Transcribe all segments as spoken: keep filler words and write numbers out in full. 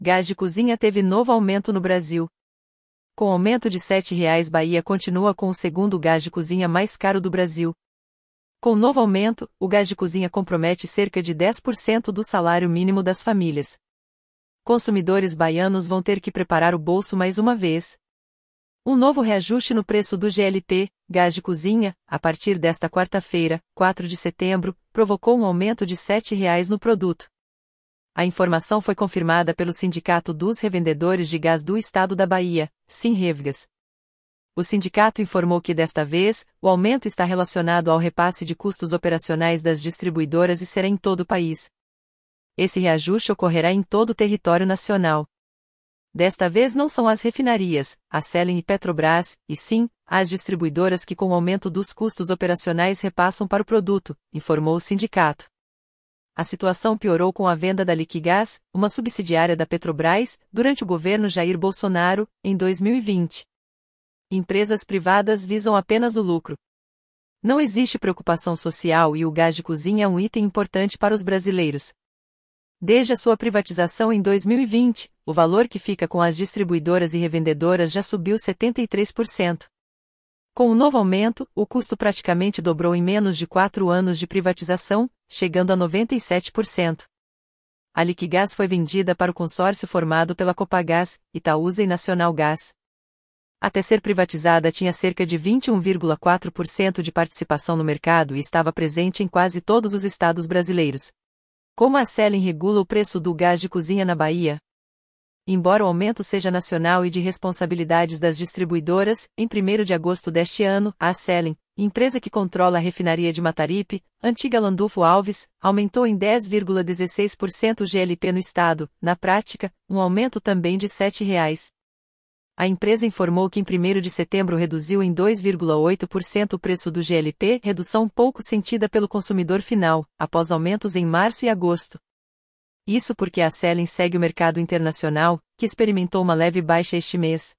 Gás de cozinha teve novo aumento no Brasil. Com aumento de sete reais, Bahia continua com o segundo gás de cozinha mais caro do Brasil. Com o novo aumento, o gás de cozinha compromete cerca de dez por cento do salário mínimo das famílias. Consumidores baianos vão ter que preparar o bolso mais uma vez. Um novo reajuste no preço do G L P, gás de cozinha, a partir desta quarta-feira, quatro de setembro, provocou um aumento de sete reais no produto. A informação foi confirmada pelo Sindicato dos Revendedores de Gás do Estado da Bahia, Sinrevgas. O sindicato informou que desta vez, o aumento está relacionado ao repasse de custos operacionais das distribuidoras e será em todo o país. Esse reajuste ocorrerá em todo o território nacional. Desta vez não são as refinarias, a Selen e Petrobras, e sim, as distribuidoras que com o aumento dos custos operacionais repassam para o produto, informou o sindicato. A situação piorou com a venda da Liquigás, uma subsidiária da Petrobras, durante o governo Jair Bolsonaro, em dois mil e vinte. Empresas privadas visam apenas o lucro. Não existe preocupação social e o gás de cozinha é um item importante para os brasileiros. Desde a sua privatização em dois mil e vinte, o valor que fica com as distribuidoras e revendedoras já subiu setenta e três por cento. Com o novo aumento, o custo praticamente dobrou em menos de quatro anos de privatização, chegando a noventa e sete por cento. A Liquigás foi vendida para o consórcio formado pela Copagaz, Itaúsa e Nacional Gás. Até ser privatizada tinha cerca de vinte e um vírgula quatro por cento de participação no mercado e estava presente em quase todos os estados brasileiros. Como a Selen regula o preço do gás de cozinha na Bahia? Embora o aumento seja nacional e de responsabilidades das distribuidoras, em primeiro de agosto deste ano, a Selen, empresa que controla a refinaria de Mataripe, antiga Landulfo Alves, aumentou em dez vírgula dezesseis por cento o G L P no estado, na prática, um aumento também de sete reais. A empresa informou que em primeiro de setembro reduziu em dois vírgula oito por cento o preço do G L P, redução pouco sentida pelo consumidor final, após aumentos em março e agosto. Isso porque a Selen segue o mercado internacional, que experimentou uma leve baixa este mês.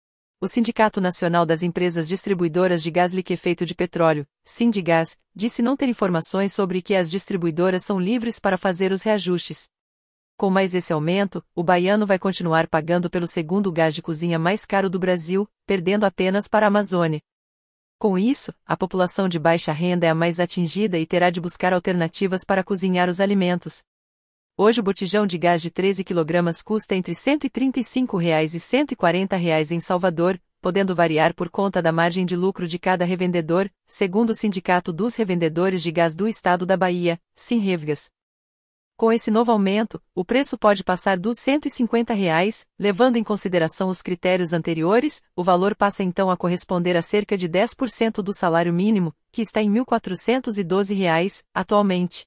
O Sindicato Nacional das Empresas Distribuidoras de Gás Liquefeito de Petróleo, Sindigás, disse não ter informações sobre que as distribuidoras são livres para fazer os reajustes. Com mais esse aumento, o baiano vai continuar pagando pelo segundo gás de cozinha mais caro do Brasil, perdendo apenas para a Amazônia. Com isso, a população de baixa renda é a mais atingida e terá de buscar alternativas para cozinhar os alimentos. Hoje o botijão de gás de treze quilogramas custa entre cento e trinta e cinco reais e cento e quarenta reais em Salvador, podendo variar por conta da margem de lucro de cada revendedor, segundo o Sindicato dos Revendedores de Gás do Estado da Bahia, Sinrevgas. Com esse novo aumento, o preço pode passar dos cento e cinquenta reais, levando em consideração os critérios anteriores, o valor passa então a corresponder a cerca de dez por cento do salário mínimo, que está em mil quatrocentos e doze reais, atualmente.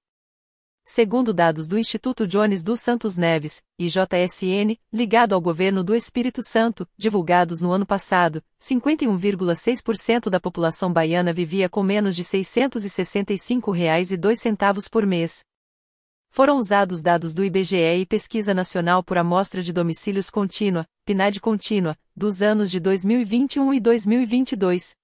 Segundo dados do Instituto Jones dos Santos Neves, I J S N, ligado ao governo do Espírito Santo, divulgados no ano passado, cinquenta e um vírgula seis por cento da população baiana vivia com menos de seiscentos e sessenta e cinco reais e dois centavos por mês. Foram usados dados do I B G E e Pesquisa Nacional por Amostra de Domicílios Contínua, P N A D contínua, dos anos de dois mil e vinte e um e dois mil e vinte e dois.